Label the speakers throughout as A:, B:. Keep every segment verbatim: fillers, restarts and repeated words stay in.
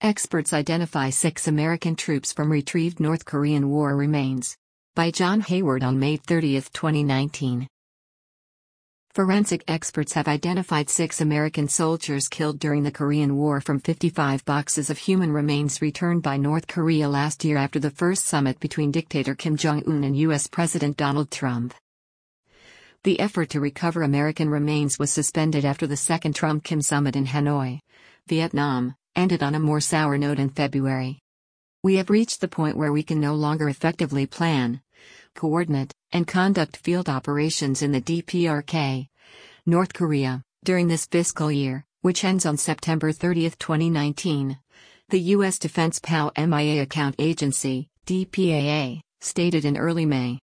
A: Experts identify six American troops from retrieved North Korean war remains. By John Hayward on May thirtieth, twenty nineteen. Forensic experts have identified six American soldiers killed during the Korean War from fifty-five boxes of human remains returned by North Korea last year after the first summit between dictator Kim Jong-un and U S President Donald Trump. The effort to recover American remains was suspended after the second Trump-Kim summit in Hanoi, Vietnam, ended on a more sour note in February. We have reached the point where we can no longer effectively plan, coordinate, and conduct field operations in the D P R K, North Korea, during this fiscal year, which ends on September thirtieth, twenty nineteen, the U S Defense P A L M I A Account Agency, D P A A, stated in early May.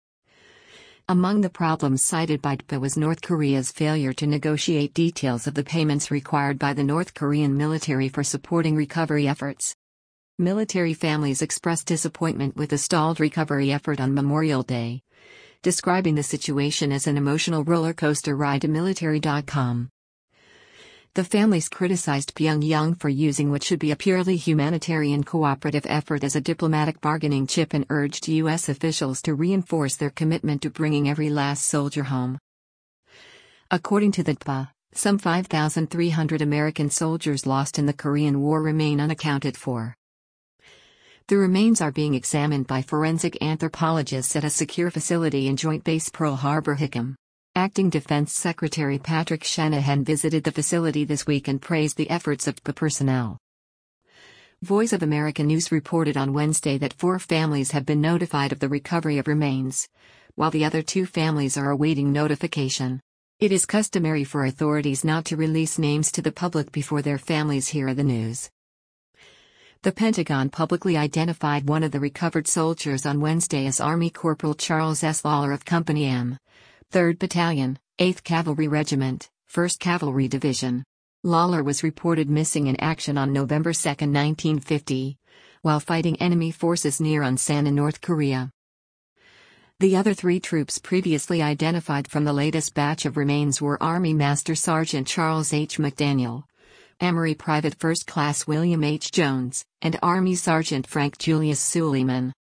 A: Among the problems cited by D P A was North Korea's failure to negotiate details of the payments required by the North Korean military for supporting recovery efforts. Military families expressed disappointment with the stalled recovery effort on Memorial Day, describing the situation as an emotional roller coaster ride to military dot com. The families criticized Pyongyang for using what should be a purely humanitarian cooperative effort as a diplomatic bargaining chip and urged U S officials to reinforce their commitment to bringing every last soldier home. According to the D P A, some five thousand three hundred American soldiers lost in the Korean War remain unaccounted for. The remains are being examined by forensic anthropologists at a secure facility in Joint Base Pearl Harbor-Hickam. Acting Defense Secretary Patrick Shanahan visited the facility this week and praised the efforts of D P A personnel. Voice of America News reported on Wednesday that four families have been notified of the recovery of remains, while the other two families are awaiting notification. It is customary for authorities not to release names to the public before their families hear the news. The Pentagon publicly identified one of the recovered soldiers on Wednesday as Army Corporal Charles S. Lawler of Company M, third Battalion, eighth Cavalry Regiment, first Cavalry Division. Lawler was reported missing in action on November second, nineteen fifty, while fighting enemy forces near Unsan in North Korea. The other three troops previously identified from the latest batch of remains were Army Master Sergeant Charles H. McDaniel, Armory Private First Class William H. Jones, and Army Sergeant Frank Julius Suleiman.